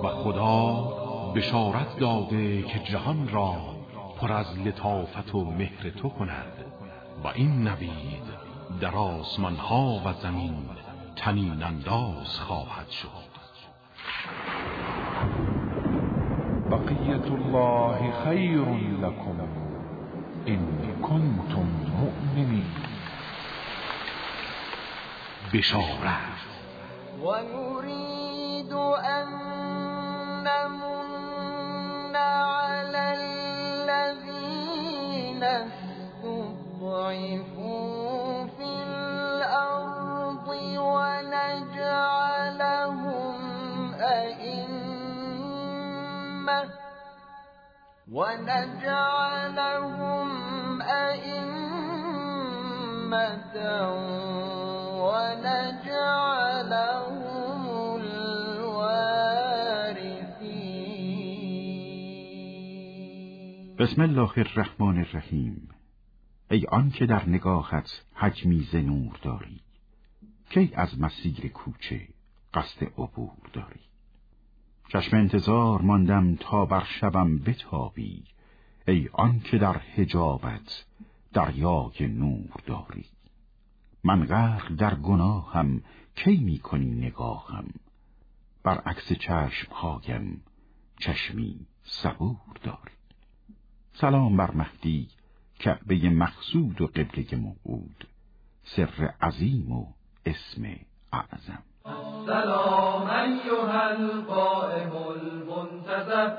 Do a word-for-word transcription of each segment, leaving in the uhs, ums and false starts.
و خدا بشارت داده که جهان را پر از لطافت و مهر تو کند و این نوید در آسمان ها و زمین طنین انداز خواهد شد. بقیت الله خیر لکم ان کنتم مؤمنین. بشارت و نريد ان نمن على الذين استضعفوا في الأرض ونجعلهم أئمة ونجعلهم أئمة ونجعلهم الوارثين. بسم الله الرحمن الرحیم. ای آن که در نگاهت حجمی ز نور داری، کی از مسیر کوچه قصد عبور داری. چشم انتظار ماندم تا بر شبم بتابی، ای آن که در حجابت دریای نور داری. من غرق در گناهم کی می کنی نگاهم، برعکس چشمهایم چشمی صبور داری. سلام بر مهدی کعبه مقصود و قبله موعود، سر عظیم و اسم اعظم. السلام ایها القائم المنتظر،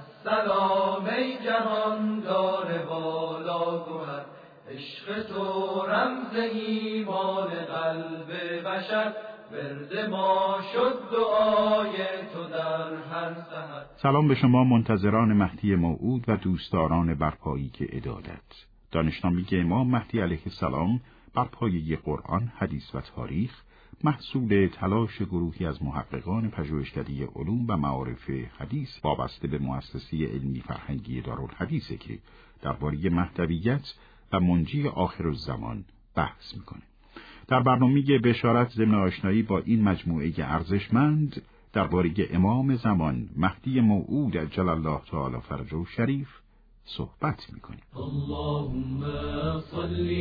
السلام ای جهان دار بالا گوهر. عشق تو رمز ایمان قلب بشر، ورد ما شد دعای تو در هر سحر. سلام به شما منتظران مهدی موعود و دوستداران برپایی که عدالت. دانشنامه امام مهدی علیه السلام بر پایه قرآن، حدیث و تاریخ، محصول تلاش گروهی از محققان پژوهشکده علوم و معارف حدیث وابسته به مؤسسه علمی فرهنگی دارالحدیثه که درباره مهدویت و منجی آخرالزمان بحث میکنه. در برنامه بشارت ضمن آشنایی با این مجموعه ارزشمند درباره امام زمان مهدی موعود عجل الله تعالی فرجه شریف صحبت میکنیم. اللهم صل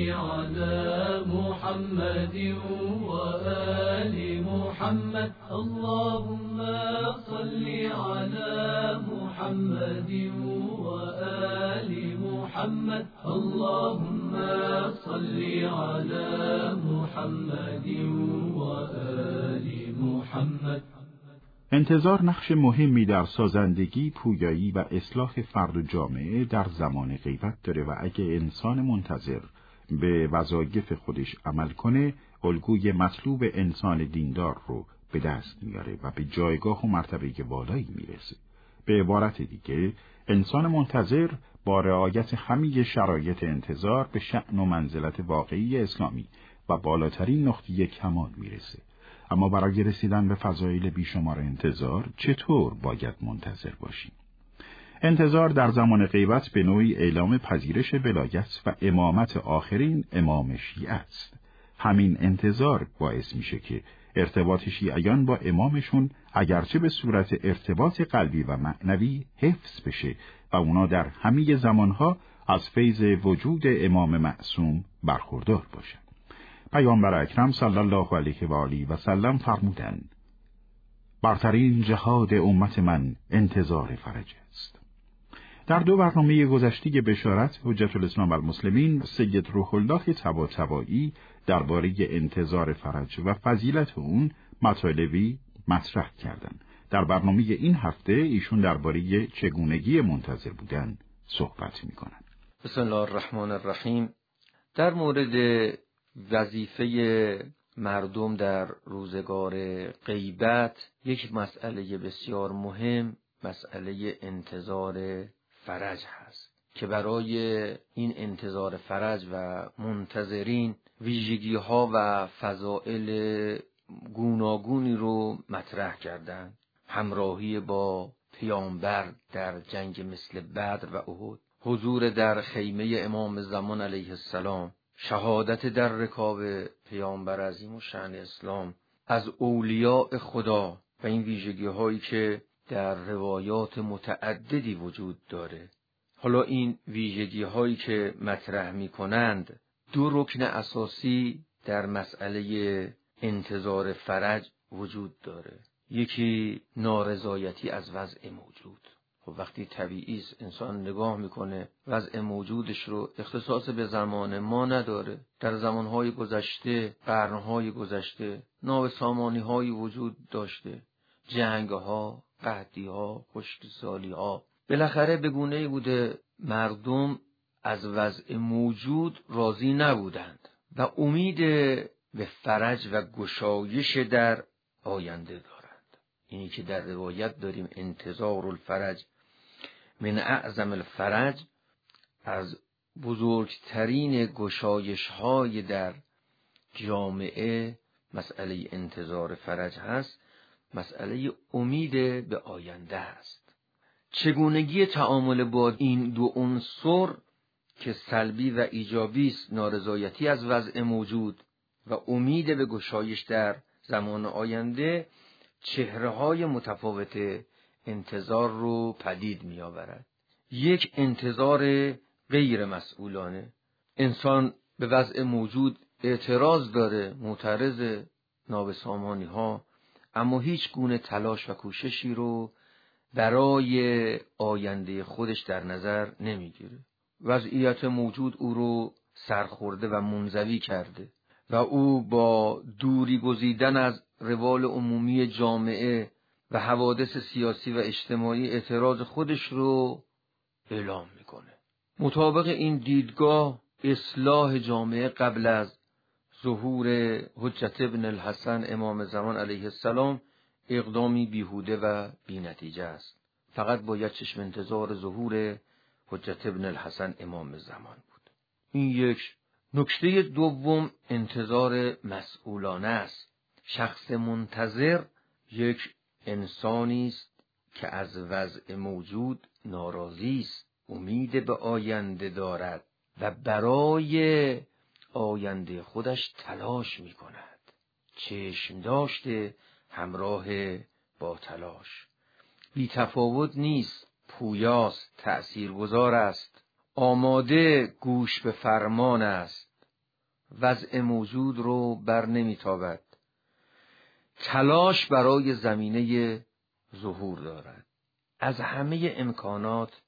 علی محمد و آل محمد. اللهم صل علی محمد و آل محمد. اللهم صل علی محمد و آل محمد. انتظار نقش مهمی در سازندگی، پویایی و اصلاح فرد و جامعه در زمان غیبت داره و اگه انسان منتظر به وظایف خودش عمل کنه، الگوی مطلوب انسان دیندار رو به دست میاره و به جایگاه و مرتبه بالایی میرسه. به عبارت دیگه، انسان منتظر با رعایت همه شرایط انتظار به شأن و منزلت واقعی اسلامی و بالاترین نقطه کمال میرسه. اما برای رسیدن به فضایل بیشمار انتظار چطور باید منتظر باشیم؟ انتظار در زمان غیبت به نوعی اعلام پذیرش ولایت و امامت آخرین امام شیعه است. همین انتظار باعث میشه که ارتباط شیعیان با امامشون اگرچه به صورت ارتباط قلبی و معنوی حفظ بشه و اونا در همه زمانها از فیض وجود امام معصوم برخوردار باشن. پیامبر اکرم صلی الله علیه و آله و سلم فرمودند: برترین جهاد امت من انتظار فرج است. در دو برنامه گذشته بشارت حجت الاسلام والمسلمین سید روح الله طباطبایی درباره انتظار فرج و فضیلت اون مطالبی مطرح کردند. در برنامه این هفته ایشون درباره چگونگی منتظر بودن صحبت می‌کنند. بسم الله الرحمن الرحیم. در مورد وظیفه مردم در روزگار غیبت یک مسئله بسیار مهم مسئله انتظار فرج هست که برای این انتظار فرج و منتظرین ویژگی ها و فضائل گوناگونی رو مطرح کردند. همراهی با پیامبر در جنگ مثل بدر و احد، حضور در خیمه امام زمان علیه السلام، شهادت در رکاب پیامبر عظیم و شأن اسلام، از اولیاء خدا و این ویژگی هایی که در روایات متعددی وجود داره. حالا این ویژگی هایی که مطرح می کنند دو رکن اساسی در مسئله انتظار فرج وجود داره. یکی نارضایتی از وضع موجود. خب وقتی طبیعی است انسان نگاه میکنه وضع موجودش رو اختصاص به زمان ما نداره. در زمانهای گذشته، قرنهای گذشته نابسامانی‌هایی وجود داشته، جنگ‌ها، قحطی‌ها، خشکسالی‌ها. بالاخره به گونه‌ای بوده مردم از وضع موجود راضی نبودند و امید به فرج و گشایش در آینده دارند. اینی که در روایت داریم انتظار الفرج من اعظم الفرج، از بزرگترین گشایش‌های در جامعه مسئله انتظار فرج هست، مسئله امید به آینده است. چگونگی تعامل با این دو عنصر که سلبی و ایجابی است، نارضایتی از وضع موجود و امید به گشایش در زمان آینده، چهره‌های متفاوت انتظار رو پدید می آورد. یک انتظار غیر مسئولانه، انسان به وضع موجود اعتراض داره، معترض نابسامانی ها، اما هیچ گونه تلاش و کوششی رو برای آینده خودش در نظر نمیگیره. وضعیت موجود او رو سرخورده و منزوی کرده و او با دوری گزیدن از روال عمومی جامعه و حوادث سیاسی و اجتماعی اعتراض خودش رو اعلام میکنه. مطابق این دیدگاه اصلاح جامعه قبل از ظهور حجت ابن الحسن امام زمان علیه السلام اقدامی بیهوده و بی‌نتیجه است. فقط باید چشم انتظار ظهور حجت ابن الحسن امام زمان بود. این یک. نکته دوم انتظار مسئولانه است. شخص منتظر یک انسانی است که از وضع موجود ناراضی است، امید به آینده دارد و برای آینده خودش تلاش می کند. چشم داشته همراه با تلاش، بی تفاوت نیست، پویاست، تأثیرگذار است، آماده گوش به فرمان است، وضع موجود رو بر نمی تابد، تلاش برای زمینه ظهور دارد، از همه امکانات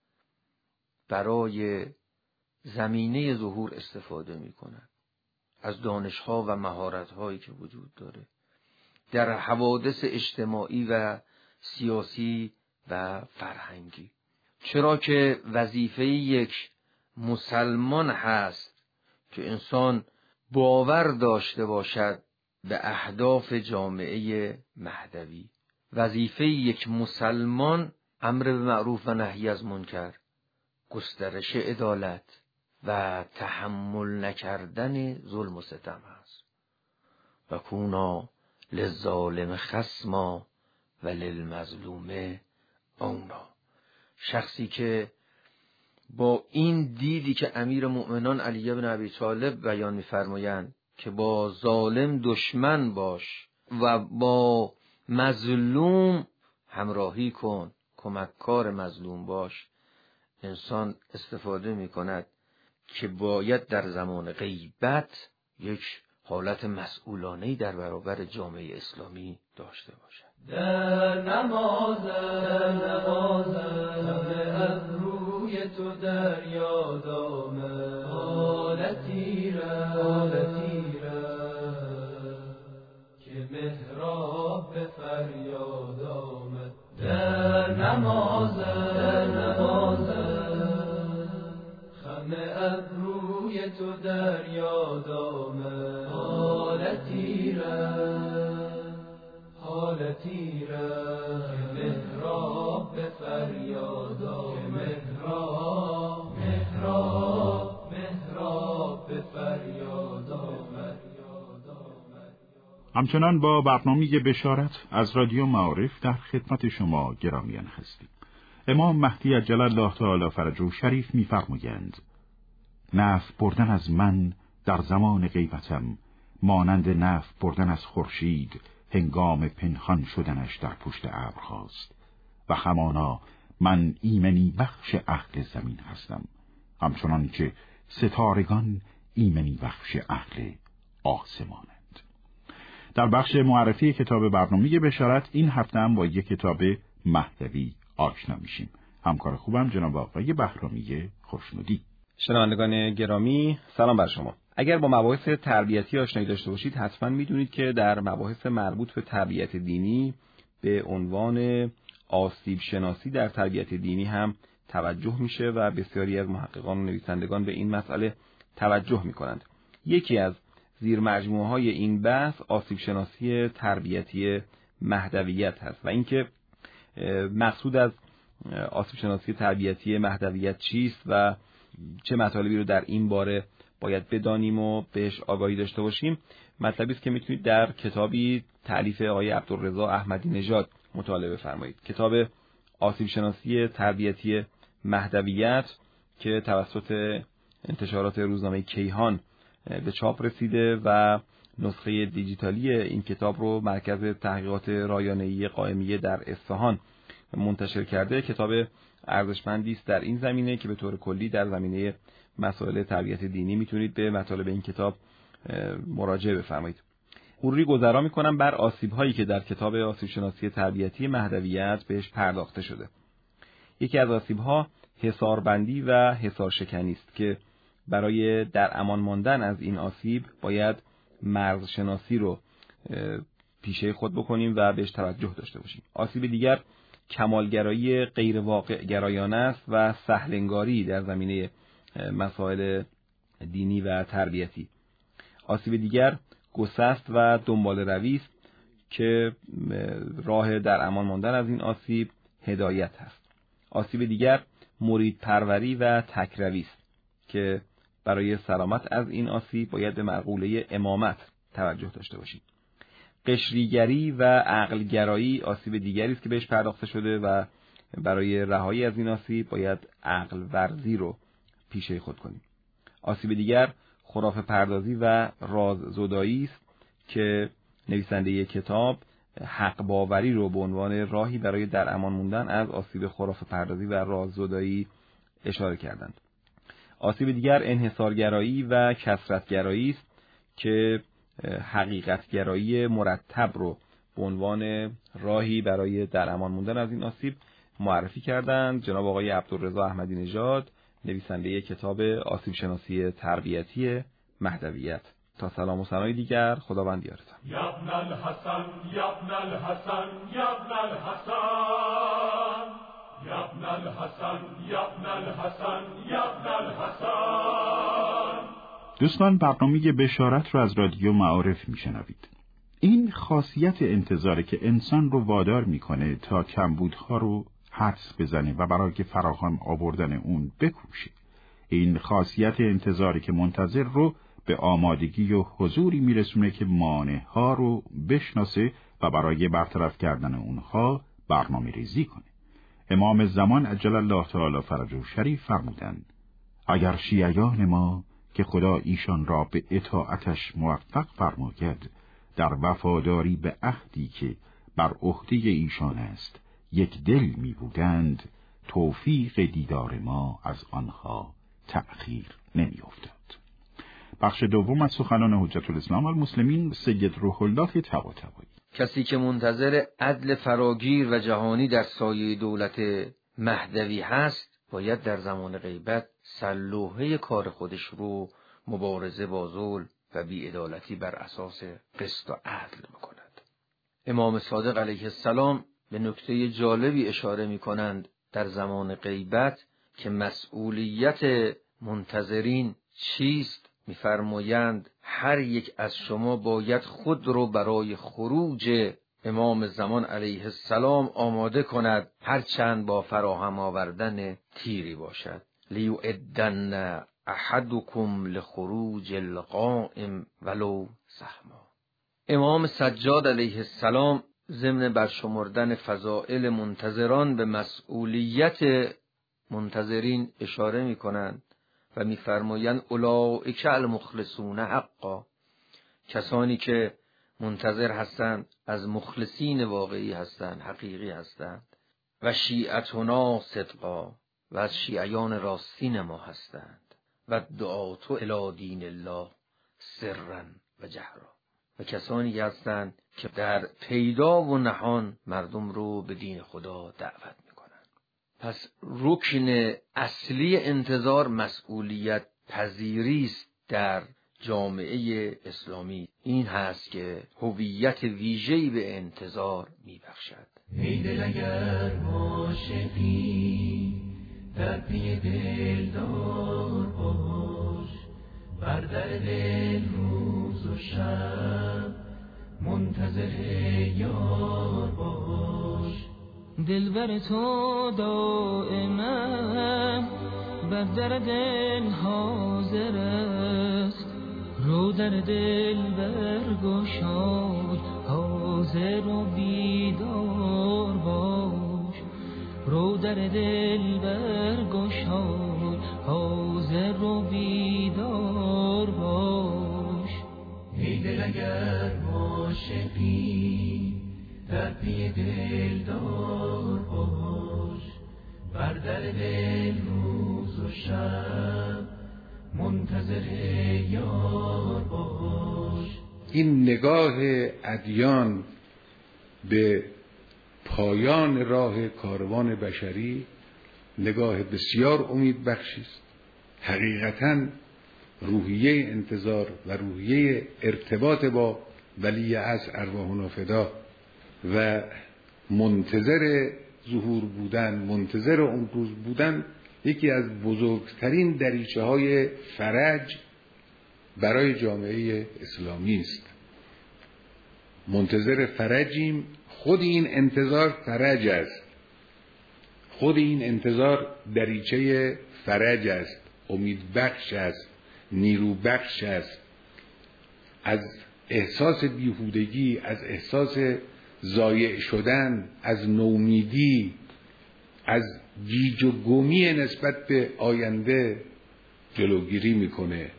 برای زمینه ظهور استفاده می کند، از دانش‌ها و مهارت‌هایی که وجود داره در حوادث اجتماعی و سیاسی و فرهنگی. چرا که وظیفه یک مسلمان هست که انسان باور داشته باشد به اهداف جامعه مهدوی. وظیفه یک مسلمان امر به معروف و نهی از منکر، گسترش عدالت و تحمل نکردن ظلم و ستم است. و کونا للظالم خصما و للمظلوم اونا. شخصی که با این دیدی که امیر مؤمنان علی بن ابی طالب بیان می‌فرمایند که با ظالم دشمن باش و با مظلوم همراهی کن، کمککار مظلوم باش، انسان استفاده می‌کند که باید در زمان غیبت یک حالت مسئولانه‌ای در برابر جامعه اسلامی داشته باشد. در نماز در نماز همه از روی تو در یاد آمد، حالتی را حالتی را که محراب به فریاد آمد. در نماز در نماز همه از روی تو در یاد آمد، حالتی را حالتی را که محراب به فریاد آمد، محراب محراب محراب به فریاد آمد. همچنان با برنامه بشارت از رادیو معارف در خدمت شما گرامیان هستیم. امام مهدی عجل الله تعالی فرجه شریف می‌فرمایند: نفع بردن از من در زمان غیبتم مانند نفع بردن از خورشید هنگام پنهان شدنش در پشت ابرهاست و همانا من ایمنی بخش اهل زمین هستم، همچنان که ستارگان ایمنی بخش اهل آسمانند. در بخش معرفی کتاب برنامه بشارت این هفته هم با یک کتاب مهدوی آشنا میشیم. همکار خوبم جناب آقای بهرامی خوشنودی. شنوندگان گرامی، سلام بر شما. اگر با مباحث تربیتی آشنایی داشته باشید حتما میدونید که در مباحث مربوط به تربیت دینی به عنوان آسیب شناسی در تربیت دینی هم توجه میشه و بسیاری از محققان و نویسندگان به این مسئله توجه میکنند. یکی از زیر مجموعه های این بحث آسیب شناسی تربیتی مهدویت هست و اینکه مقصود از آسیب شناسی تربیتی مهدویت چیست و چه مطالبی رو در این باره باید بدانیم و بهش آگاهی داشته باشیم. مطلبی است که میتونید در کتابی تألیف آقای عبدالرضا احمدی نژاد مطالعه بفرمایید. کتاب آسیب شناسی تربیتی مهدویت که توسط انتشارات روزنامه کیهان به چاپ رسیده و نسخه دیجیتالی این کتاب رو مرکز تحقیقات رایانه‌ای قائمیه در اصفهان منتشر کرده. کتاب ارزشمندی است در این زمینه که به طور کلی در زمینه مسائل تربیت دینی میتونید به مطالب این کتاب مراجعه بفرمایید. مروری گذرا میکنم بر آسیب هایی که در کتاب آسیب شناسی تربیتی مهدویت بهش پرداخته شده. یکی از آسیب ها حصاربندی و حصار شکنی است که برای در امان ماندن از این آسیب باید مرز شناسی رو پیشه خود بکنیم و بهش توجه داشته باشیم. آسیب دیگر کمالگرایی غیر واقع گرایانه است و سهلنگاری در زمینه مسائل دینی و تربیتی. آسیب دیگر گسست و دنبال روی است که راه در امان ماندن از این آسیب هدایت است. آسیب دیگر مرید پروری و تکروی است که برای سلامت از این آسیب باید به مقوله امامت توجه داشته باشیم. قشریگری و عقلگرایی آسیب دیگری است که بهش پرداخته شده و برای رهایی از این آسیب باید عقل ورزی رو پیشه خود کنیم. آسیب دیگر خرافه پردازی و راز زدایی است که نویسنده کتاب حق باوری رو به عنوان راهی برای در امان موندن از آسیب خرافه پردازی و راز زدایی اشاره کردند. آسیب دیگر انحصارگرایی و کثرتگرایی است که حقیقتگرایی مرتب رو به عنوان راهی برای در امان موندن از این آسیب معرفی کردند. جناب آقای عبدالرضا احمدی نژاد نویسنده کتاب آسیب شناسی تربیتی مهدویت. تا سلام و ثنای دیگر، خداوند یارتان. یابن الحسن یابن الحسن یابن الحسن یابن الحسن یابن الحسن یابن الحسن. دوستان، برنامه بشارت رو از رادیو معارف میشنوید. این خاصیت انتظاره که انسان رو وادار میکنه تا کمبودها رو حدس بزنه و برای فراهم آوردن اون بکوشه. این خاصیت انتظاری که منتظر رو به آمادگی و حضوری میرسونه که مانع‌ها رو بشناسه و برای برطرف کردن اونها برنامه ریزی کنه. امام زمان عجل الله تعالی فرجه شریف فرمودند اگر شیعیان ما که خدا ایشان را به اطاعتش موفق فرماید در وفاداری به عهدی که بر عهده ایشان است یک دل می بودند، توفیق دیدار ما از آنها تأخیر نمی افتاد. بخش دوم از سخنان حجت الاسلام والمسلمین سید روح الله طباطبایی. کسی که منتظر عدل فراگیر و جهانی در سایه دولت مهدوی هست باید در زمان غیبت سلوحه کار خودش رو مبارزه با ظلم و بی‌عدالتی بر اساس قسط و عدل بکند. امام صادق علیه السلام به نکته جالبی اشاره می کنند در زمان غیبت که مسئولیت منتظرین چیست. می‌فرمایند هر یک از شما باید خود رو برای خروج امام زمان علیه السلام آماده کند، هر چند با فراهم آوردن تیری باشد. لیؤدن احدکم لخروج القائم ولو سهما. امام سجاد علیه السلام ضمن برشمردن فضائل منتظران به مسئولیت منتظرین اشاره می کنند و می فرمایند اولئک المخلصون حقا، کسانی که منتظر هستند از مخلصین واقعی هستند، حقیقی هستند. و شیعتنا صدقا، و از شیعیان راستین ما هستند، و دعاتو الی دین الله سرا و جهرا، و کسانی هستند که در پیدا و نهان مردم رو به دین خدا دعوت میکنند. پس رکن اصلی انتظار مسئولیت پذیری است در جامعه اسلامی. این هست که هویت ویژه‌ای به انتظار میبخشد. ای دل اگر عاشقی در پی دلدار باش، بر در دل روز و شب منتظر یار باش. دلبر تو دائما بر در دل حاضر است، رو در دل برگشای حاضر و بیدار باش. رو در دل برگشای حاضر و بیدار باش. ای دل اگر عاشقی در پی دلدار باش، بر در دل روز و شب منتظر یار باش. این نگاه ادیان به پایان راه کاروان بشری نگاه بسیار امید بخشی است. حقیقتاً روحیه انتظار و روحیه ارتباط با ولی از ارواحنا فدا و منتظر ظهور بودن، منتظر اون روز بودن، یکی از بزرگترین دریچه های فرج برای جامعه اسلامی است. منتظر فرجیم. خود این انتظار فرج است، خود این انتظار دریچه فرج است، امید بخش است، نیرو بخش است. از احساس بیهودگی، از احساس ضایع شدن، از نومیدی، از گیج و گمی نسبت به آینده جلوگیری میکنه،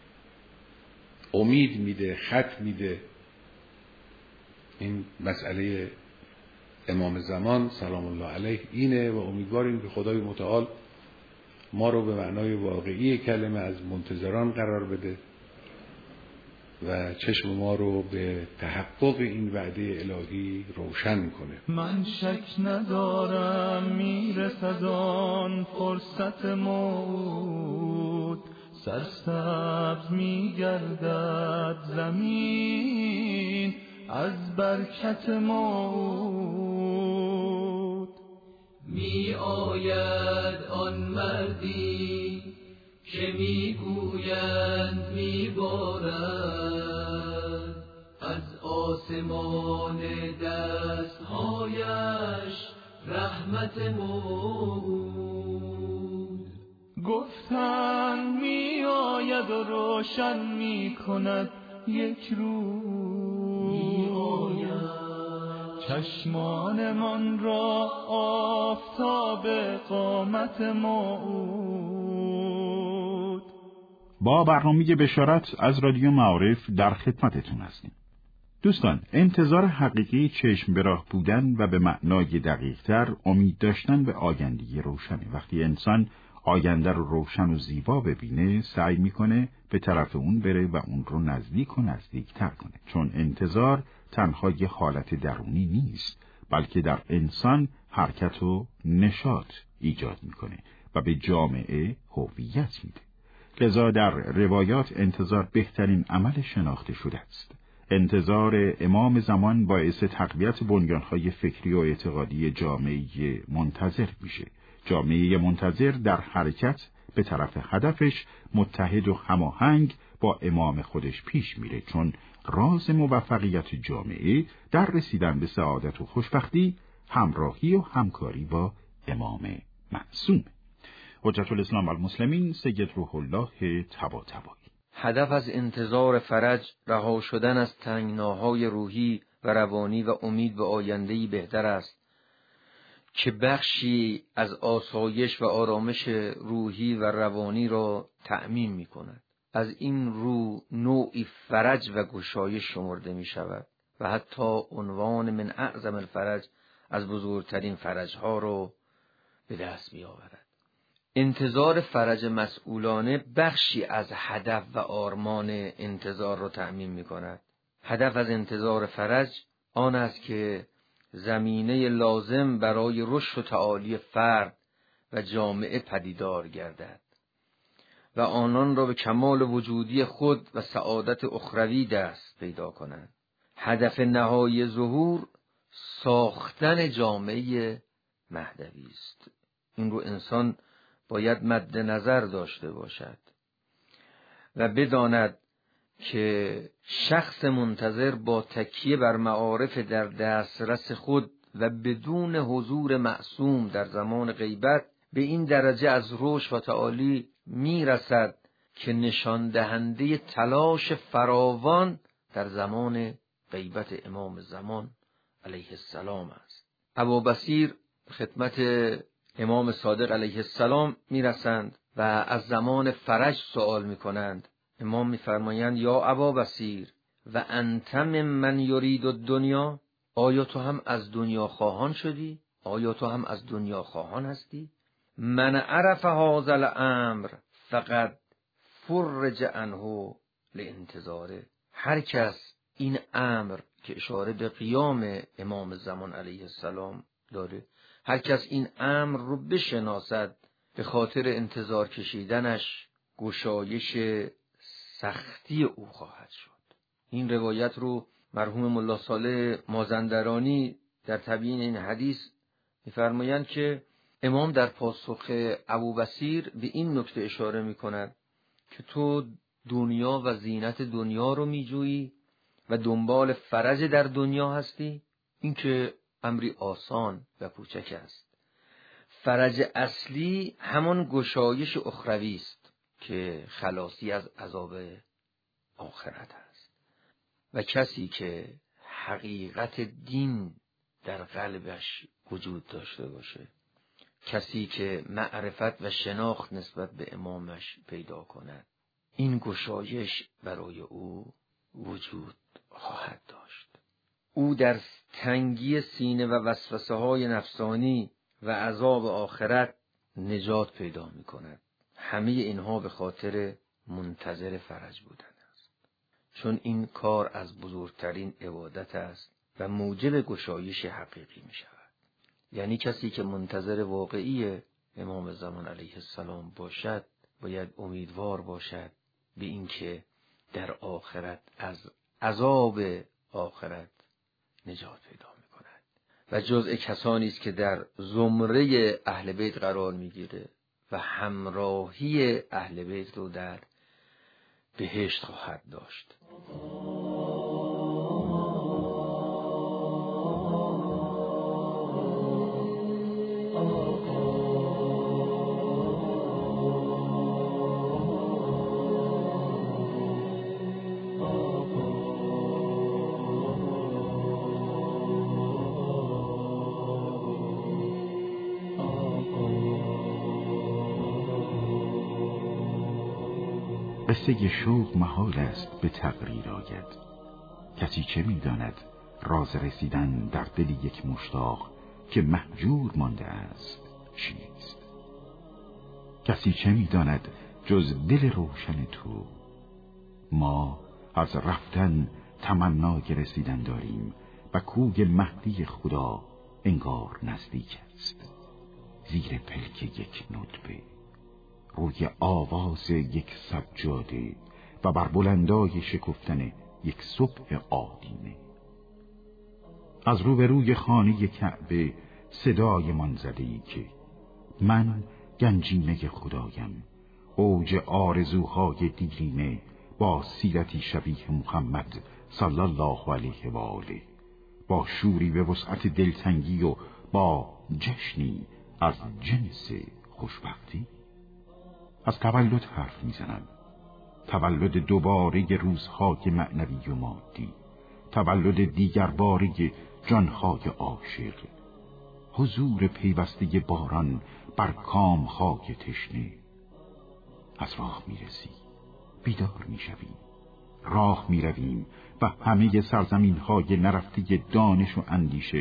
امید میده، خط میده. این مسئله امام زمان سلام الله علیه اینه و امیدواریم که خدای متعال ما رو به معنای واقعی کلمه از منتظران قرار بده و چشم ما رو به تحقق این وعده الهی روشن کنه. من شک ندارم میرسد آن فرصت موت، سرسبز میگردد زمین از برکت موت. می آید آن مردی که میگویند میبارد از آسمان دستهایش رحمت موت. گفتند می آید و روشن می کند یک روز، می آید چشمان من را آفتاب قامت موت. با برنامه بشارت از رادیو معارف در خدمتتون هستیم. دوستان، انتظار حقیقی چشم به راه بودن و به معنای دقیق‌تر امید داشتن به آینده روشنه. وقتی انسان آینده رو روشن و زیبا ببینه، سعی میکنه به طرف اون بره و اون رو نزدیک و نزدیکتر کنه، چون انتظار تنها یه حالت درونی نیست، بلکه در انسان حرکت و نشاط ایجاد میکنه و به جامعه هویت میده. لذا در روایات انتظار بهترین عمل شناخته شده است. انتظار امام زمان باعث تقویت بنیانهای فکری و اعتقادی جامعه منتظر میشه. جامعه منتظر در حرکت به طرف هدفش متحد و هماهنگ با امام خودش پیش میره، چون راز موفقیت جامعه در رسیدن به سعادت و خوشبختی همراهی و همکاری با امام معصوم. حجت الاسلام و المسلمین سید روح الله طباطبایی. هدف از انتظار فرج رها شدن از تنگناهای روحی و روانی و امید به آینده‌ای بهتر است که بخشی از آسایش و آرامش روحی و روانی را تأمین می کند. از این رو نوعی فرج و گشایش شمرده می شود و حتی عنوان من اعظم الفرج از بزرگترین فرجها رو به دست بیاورد. انتظار فرج مسئولانه بخشی از هدف و آرمان انتظار رو تأمین می کند. هدف از انتظار فرج آن است که زمینه لازم برای رشد و تعالی فرد و جامعه پدیدار گردد و آنان را به کمال وجودی خود و سعادت اخروی دست پیدا کنند. هدف نهایی ظهور ساختن جامعه مهدوی است. این رو انسان باید مد نظر داشته باشد و بداند که شخص منتظر با تکیه بر معارف در دسترس خود و بدون حضور معصوم در زمان غیبت به این درجه از رشد و تعالی می رسد که نشان دهنده تلاش فراوان در زمان غیبت امام زمان علیه السلام است. ابوبصیر خدمت امام صادق علیه السلام می رسند و از زمان فرج سوال می کنند. امام می فرمایند یا ابابصیر و انت من یرید الدنیا، آیا تو هم از دنیا خواهان شدی؟ آیا تو هم از دنیا خواهان هستی؟ من عرف هذا الامر فقد فرج عنه لانتظاره. هر کس این امر که اشاره به قیام امام زمان علیه السلام داره، هر کس این امر رو بشناسد به خاطر انتظار کشیدنش گشایش سختی او خواهد شد. این روایت رو مرحوم ملا صالح مازندرانی در تبیین این حدیث می‌فرمایند که امام در پاسخ ابوبصیر به این نکته اشاره می‌کند که تو دنیا و زینت دنیا رو می‌جویی و دنبال فرج در دنیا هستی. این که امری آسان و کوچک است. فرج اصلی همان گشایش اخروی است که خلاصی از عذاب آخرت است و کسی که حقیقت دین در قلبش وجود داشته باشه، کسی که معرفت و شناخت نسبت به امامش پیدا کند، این گشایش برای او وجود خواهد داشت. او در تنگی سینه و وسوسه های نفسانی و عذاب آخرت نجات پیدا می کند. همه اینها به خاطر منتظر فرج بودن است، چون این کار از بزرگترین عبادت است و موجب گشایش حقیقی می شود. یعنی کسی که منتظر واقعی امام زمان علیه السلام باشد باید امیدوار باشد به اینکه در آخرت از عذاب آخرت نجات پیدا می کند و جزء کسانی است که در زمره اهل بیت قرار می گیره و همراهی اهل بیت رو در بهشت خواهد داشت. قصه شوق محال است به تقریر آید. کسی چه می‌داند راز رسیدن در دل یک مشتاق که مهجور مانده است چیست؟ کسی چه می‌داند جز دل روشن تو؟ ما از رفتن تمنای رسیدن داریم و کوی مهدی خدا انگار نزدیک است. زیر پلک یک ندبه، روی آواز یک سجاده و بر بلندای شکفتن یک صبح آدینه. از روبروی خانه کعبه صدای من زده‌ای که من گنجینه خدایم، اوج آرزوهای دیرینه با سیرتی شبیه محمد صلی الله علیه و آله، با شوری به وسعت دلتنگی و با جشنی از جنس خوشبختی. از تولد حرف میزنم، تولد دوباره روزهای معنوی و مادی، تولد دیگر باره جانهای عاشق، حضور پیوسته باران بر کامهای تشنه. از راه میرسی، بیدار میشویم، راه میرویم و همه سرزمین های نرفته دانش و اندیشه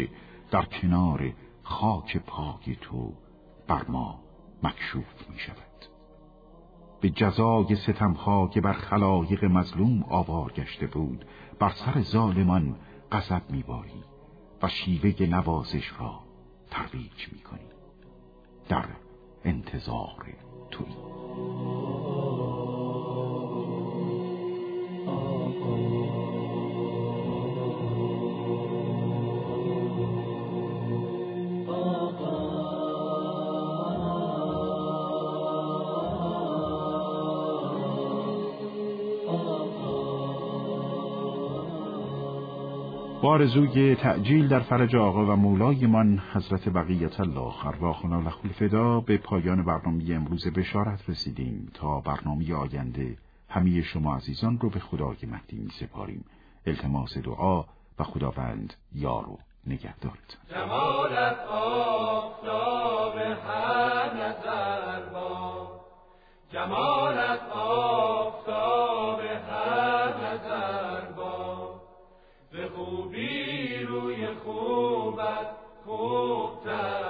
در کنار خاک پای تو بر ما مکشوف می شود. به جزای ستمها که بر خلایق مظلوم آوار گشته بود بر سر ظالمان غضب می باری و شیوه نوازش را ترویج می کنی. در انتظار تویی. با آرزوی تعجیل در فرج آقا و مولایمان حضرت بقیت الله ارواحنا له الفدا به پایان برنامه امروز بشارت رسیدیم. تا برنامه آینده همه شما عزیزان رو به خدای مهدی می سپاریم. التماس دعا و خداوند یار و نگهدارتان. جمالت آفتاب هر نظر با، جمالت آفتاب هر نظر با، به خوبی روی خوبت خوبتر